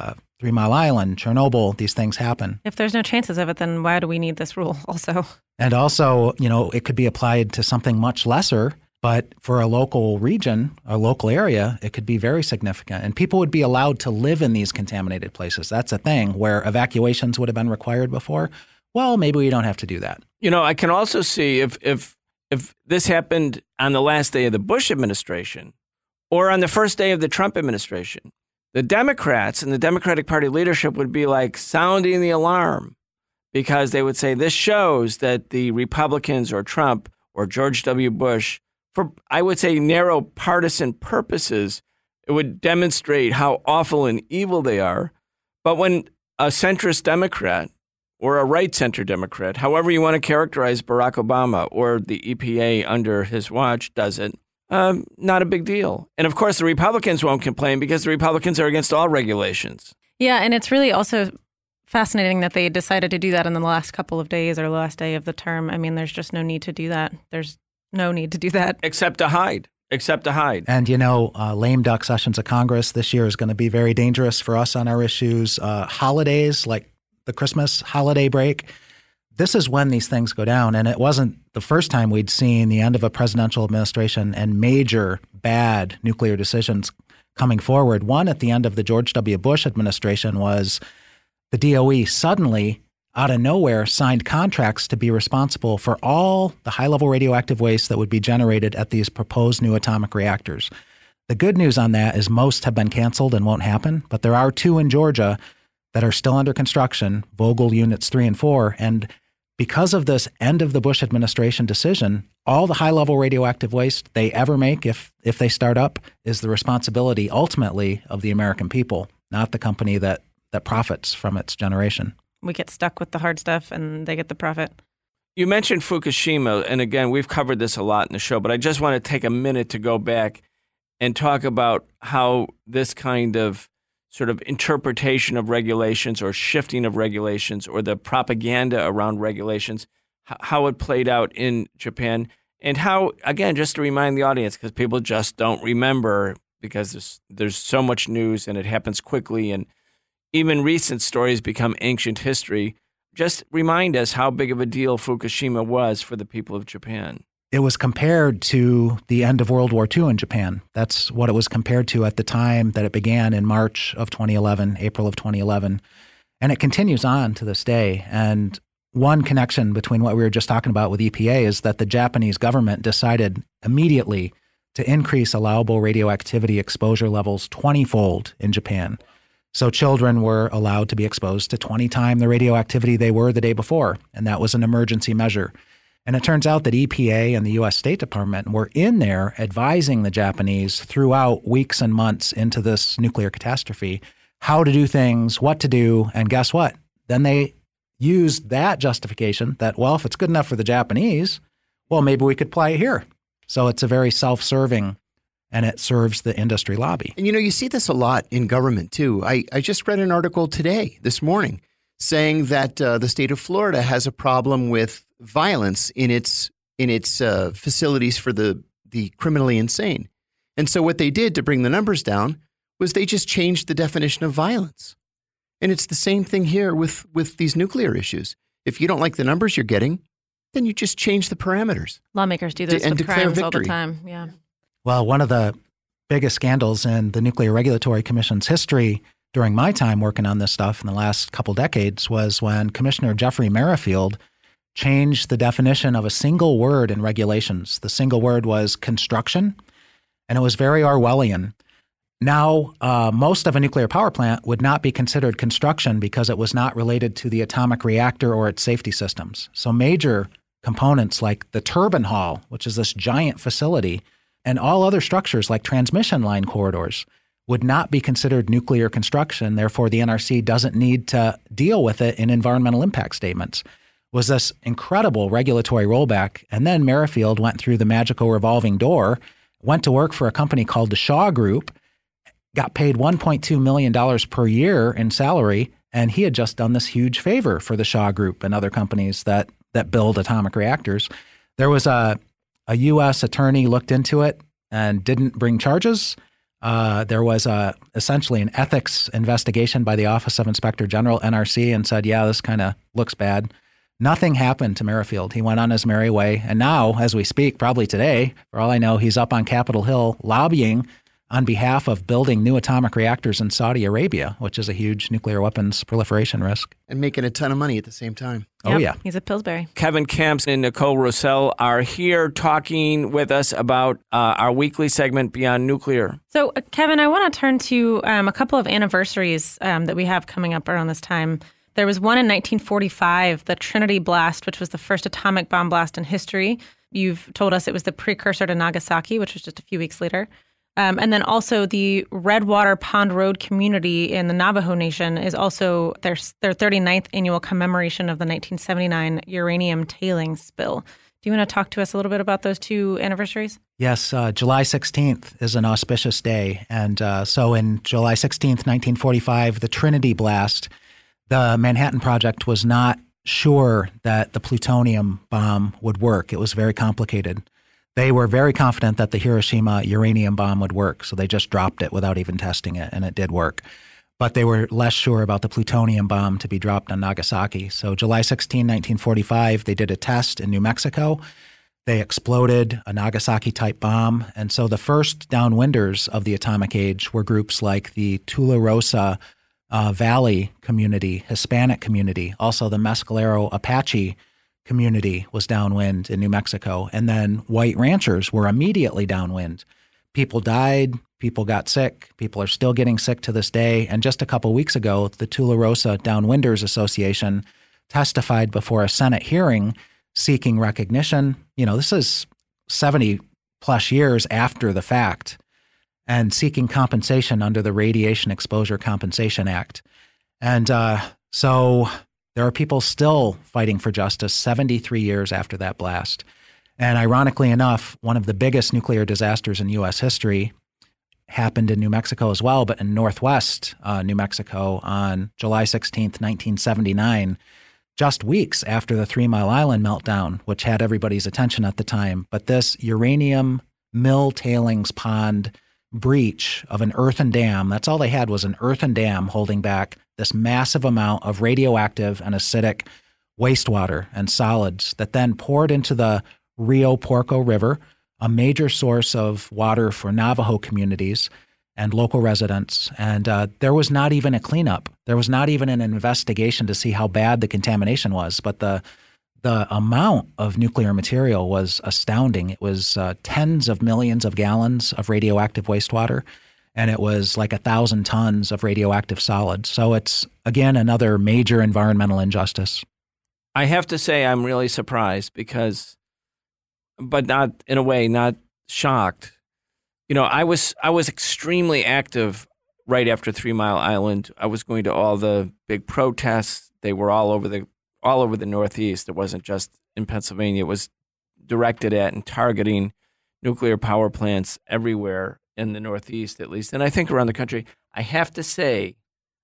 3 Mile Island, Chernobyl, these things happen. If there's no chances of it, then why do we need this rule also? And also, it could be applied to something much lesser, but for a local region, a local area, it could be very significant. And people would be allowed to live in these contaminated places. That's a thing where evacuations would have been required before. Well, maybe we don't have to do that. I can also see if this happened on the last day of the Bush administration or on the first day of the Trump administration, the Democrats and the Democratic Party leadership would be like sounding the alarm because they would say this shows that the Republicans or Trump or George W. Bush, for I would say narrow partisan purposes, it would demonstrate how awful and evil they are. But when a centrist Democrat or a right-center Democrat, however you want to characterize Barack Obama or the EPA under his watch does it, not a big deal. And of course, the Republicans won't complain because the Republicans are against all regulations. Yeah, and it's really also fascinating that they decided to do that in the last couple of days or the last day of the term. I mean, there's just no need to do that. There's no need to do that. Except to hide. And, lame duck sessions of Congress this year is going to be very dangerous for us on our issues. Holidays like the Christmas holiday break, this is when these things go down. And it wasn't the first time we'd seen the end of a presidential administration and major bad nuclear decisions coming forward. One at the end of the George W. Bush administration was the DOE suddenly, out of nowhere, signed contracts to be responsible for all the high-level radioactive waste that would be generated at these proposed new atomic reactors. The good news on that is most have been canceled and won't happen, but there are 2 in Georgia that are still under construction, Vogtle Units 3 and 4, and because of this end of the Bush administration decision, all the high-level radioactive waste they ever make, if they start up, is the responsibility ultimately of the American people, not the company that profits from its generation. We get stuck with the hard stuff and they get the profit. You mentioned Fukushima, and again, we've covered this a lot in the show, but I just want to take a minute to go back and talk about how this kind of sort of interpretation of regulations or shifting of regulations or the propaganda around regulations, how it played out in Japan and how, again, just to remind the audience, because people just don't remember because there's so much news and it happens quickly and even recent stories become ancient history. Just remind us how big of a deal Fukushima was for the people of Japan. It was compared to the end of World War II in Japan. That's what it was compared to at the time that it began in March of 2011, April of 2011. And it continues on to this day. And one connection between what we were just talking about with EPA is that the Japanese government decided immediately to increase allowable radioactivity exposure levels 20-fold in Japan. So children were allowed to be exposed to 20 times the radioactivity they were the day before. And that was an emergency measure. And it turns out that EPA and the U.S. State Department were in there advising the Japanese throughout weeks and months into this nuclear catastrophe, how to do things, what to do, and guess what? Then they used that justification that, well, if it's good enough for the Japanese, well, maybe we could apply it here. So it's a very self-serving, and it serves the industry lobby. And you see this a lot in government too. I just read an article this morning, saying that the state of Florida has a problem with violence in its facilities for the criminally insane. And so what they did to bring the numbers down was they just changed the definition of violence. And it's the same thing here with these nuclear issues. If you don't like the numbers you're getting, then you just change the parameters. Lawmakers do this with crimes all the time. Yeah. Well, one of the biggest scandals in the Nuclear Regulatory Commission's history during my time working on this stuff in the last couple decades was when Commissioner Jeffrey Merrifield changed the definition of a single word in regulations. The single word was construction, and it was very Orwellian. Now, most of a nuclear power plant would not be considered construction because it was not related to the atomic reactor or its safety systems. So major components like the turbine hall, which is this giant facility, and all other structures like transmission line corridors would not be considered nuclear construction. Therefore, the NRC doesn't need to deal with it in environmental impact statements. was this incredible regulatory rollback. And then Merrifield went through the magical revolving door, went to work for a company called the Shaw Group, got paid $1.2 million per year in salary, and he had just done this huge favor for the Shaw Group and other companies that build atomic reactors. There was a U.S. attorney looked into it and didn't bring charges. There was essentially an ethics investigation by the Office of Inspector General, NRC, and said, yeah, this kind of looks bad. Nothing happened to Merrifield. He went on his merry way. And now, as we speak, probably today, for all I know, he's up on Capitol Hill lobbying on behalf of building new atomic reactors in Saudi Arabia, which is a huge nuclear weapons proliferation risk. And making a ton of money at the same time. Oh, yeah. He's at Pillsbury. Kevin Camps and Nicole Roussel are here talking with us about our weekly segment, Beyond Nuclear. So, Kevin, I want to turn to a couple of anniversaries that we have coming up around this time. There was one in 1945, the Trinity Blast, which was the first atomic bomb blast in history. You've told us it was the precursor to Nagasaki, which was just a few weeks later. And then also the Redwater Pond Road community in the Navajo Nation is also their 39th annual commemoration of the 1979 uranium tailings spill. Do you want to talk to us a little bit about those two anniversaries? Yes, July 16th is an auspicious day. And so in July 16th, 1945, the Trinity Blast, the Manhattan Project was not sure that the plutonium bomb would work. It was very complicated. They were very confident that the Hiroshima uranium bomb would work, so they just dropped it without even testing it, and it did work. But they were less sure about the plutonium bomb to be dropped on Nagasaki. So July 16, 1945, they did a test in New Mexico. They exploded a Nagasaki-type bomb. And so the first downwinders of the atomic age were groups like the Tularosa Valley community, Hispanic community, also the Mescalero Apache community was downwind in New Mexico. And then white ranchers were immediately downwind. People died, people got sick, people are still getting sick to this day. And just a couple weeks ago, the Tularosa Downwinders Association testified before a Senate hearing seeking recognition. You know, this is 70 plus years after the fact, and seeking compensation under the Radiation Exposure Compensation Act. And so there are people still fighting for justice 73 years after that blast. And ironically enough, one of the biggest nuclear disasters in U.S. history happened in New Mexico as well, but in northwest New Mexico on July 16th, 1979, just weeks after the 3 Mile Island meltdown, which had everybody's attention at the time. But this uranium mill tailings pond breach of an earthen dam, that's all they had was an earthen dam holding back this massive amount of radioactive and acidic wastewater and solids that then poured into the Rio Porco River, a major source of water for Navajo communities and local residents. And there was not even a cleanup. There was not even an investigation to see how bad the contamination was. But the amount of nuclear material was astounding. It was tens of millions of gallons of radioactive wastewater, and it was like 1,000 tons of radioactive solids. So it's, again, another major environmental injustice. I have to say I'm really surprised but not in a way, not shocked. You know, I was extremely active right after 3 Mile Island. I was going to all the big protests. They were all over the Northeast. It wasn't just in Pennsylvania. It was directed at and targeting nuclear power plants everywhere in the Northeast, at least, and I think around the country. I have to say,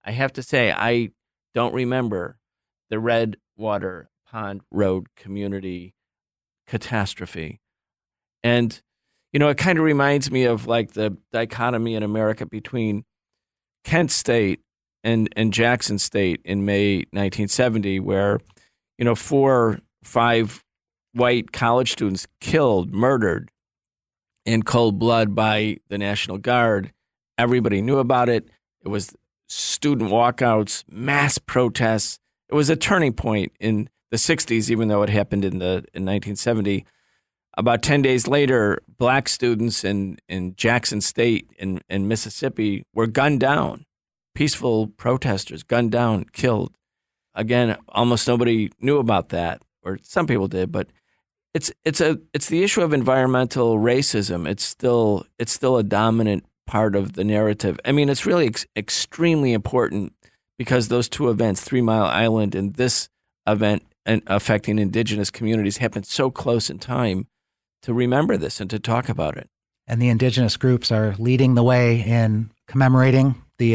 I don't remember the Redwater Pond Road community catastrophe. And, you know, it kind of reminds me of like the dichotomy in America between Kent State and Jackson State in May 1970, where, you know, 4 or 5 white college students killed, murdered in cold blood by the National Guard. Everybody knew about it. It was student walkouts, mass protests. It was a turning point in the 60s, even though it happened in 1970. About 10 days later, black students in Jackson State in Mississippi were gunned down. Peaceful protesters gunned down, killed. Again, almost nobody knew about that, or some people did, but it's the issue of environmental racism. It's still a dominant part of the narrative. I mean, it's really extremely important because those two events, 3 Mile Island and this event affecting indigenous communities happened so close in time to remember this and to talk about it. And the indigenous groups are leading the way in commemorating the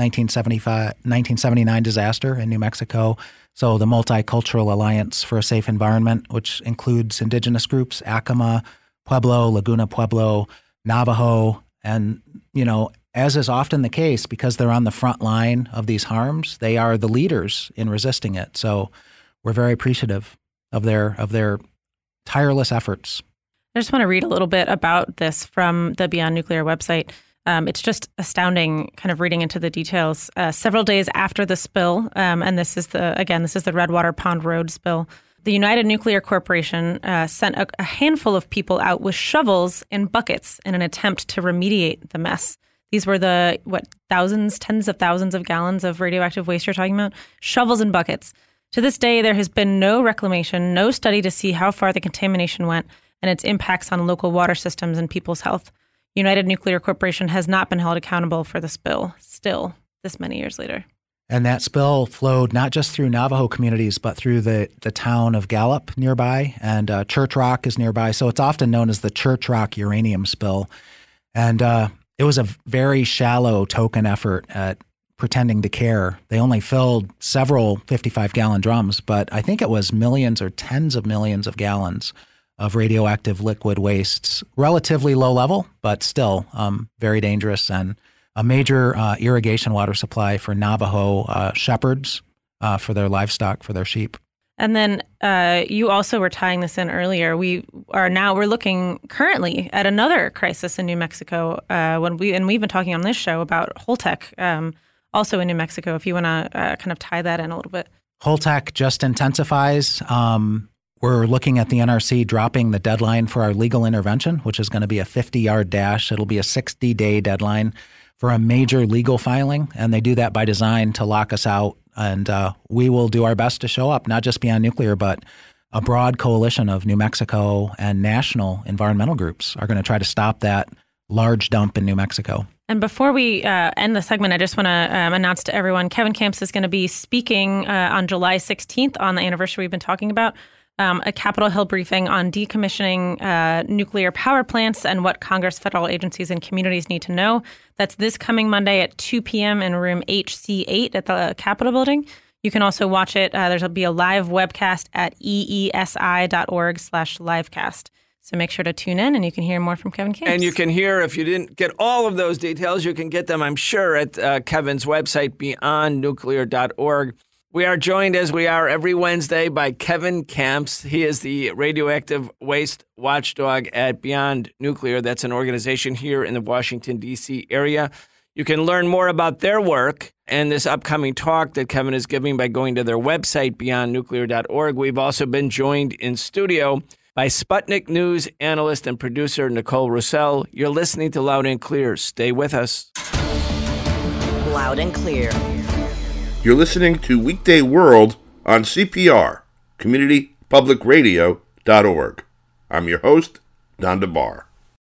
1979 disaster in New Mexico. So the Multicultural Alliance for a Safe Environment, which includes indigenous groups, Acoma, Pueblo, Laguna Pueblo, Navajo, and, as is often the case, because they're on the front line of these harms, they are the leaders in resisting it. So we're very appreciative of their tireless efforts. I just want to read a little bit about this from the Beyond Nuclear website. It's just astounding kind of reading into the details. Several days after the spill, and this is the Redwater Pond Road spill, the United Nuclear Corporation sent a handful of people out with shovels and buckets in an attempt to remediate the mess. These were tens of thousands of gallons of radioactive waste you're talking about? Shovels and buckets. To this day, there has been no reclamation, no study to see how far the contamination went and its impacts on local water systems and people's health. United Nuclear Corporation has not been held accountable for the spill, still, this many years later. And that spill flowed not just through Navajo communities, but through the town of Gallup nearby, and Church Rock is nearby. So it's often known as the Church Rock uranium spill. And it was a very shallow token effort at pretending to care. They only filled several 55-gallon drums, but I think it was millions or tens of millions of gallons of radioactive liquid wastes, relatively low level, but still very dangerous, and a major irrigation water supply for Navajo shepherds for their livestock, for their sheep. And then you also were tying this in earlier. We're looking currently at another crisis in New Mexico. We've been talking on this show about Holtec, also in New Mexico. If you want to kind of tie that in a little bit. Holtec just intensifies. We're looking at the NRC dropping the deadline for our legal intervention, which is going to be a 50-yard dash. It'll be a 60-day deadline for a major legal filing, and they do that by design to lock us out. And we will do our best to show up, not just Beyond Nuclear, but a broad coalition of New Mexico and national environmental groups are going to try to stop that large dump in New Mexico. And before we end the segment, I just want to announce to everyone, Kevin Kamps is going to be speaking on July 16th on the anniversary we've been talking about. A Capitol Hill briefing on decommissioning nuclear power plants and what Congress, federal agencies, and communities need to know. That's this coming Monday at 2 p.m. in room HC8 at the Capitol building. You can also watch it. There'll be a live webcast at eesi.org/livecast. So make sure to tune in, and you can hear more from Kevin Kamps. And you can hear, if you didn't get all of those details, you can get them, I'm sure, at Kevin's website, beyondnuclear.org. We are joined, as we are every Wednesday, by Kevin Kamps. He is the radioactive waste watchdog at Beyond Nuclear. That's an organization here in the Washington, D.C. area. You can learn more about their work and this upcoming talk that Kevin is giving by going to their website, beyondnuclear.org. We've also been joined in studio by Sputnik News analyst and producer Nicole Roussel. You're listening to Loud and Clear. Stay with us. Loud and Clear. You're listening to Weekday World on CPR, CommunityPublicRadio.org. I'm your host, Don DeBar.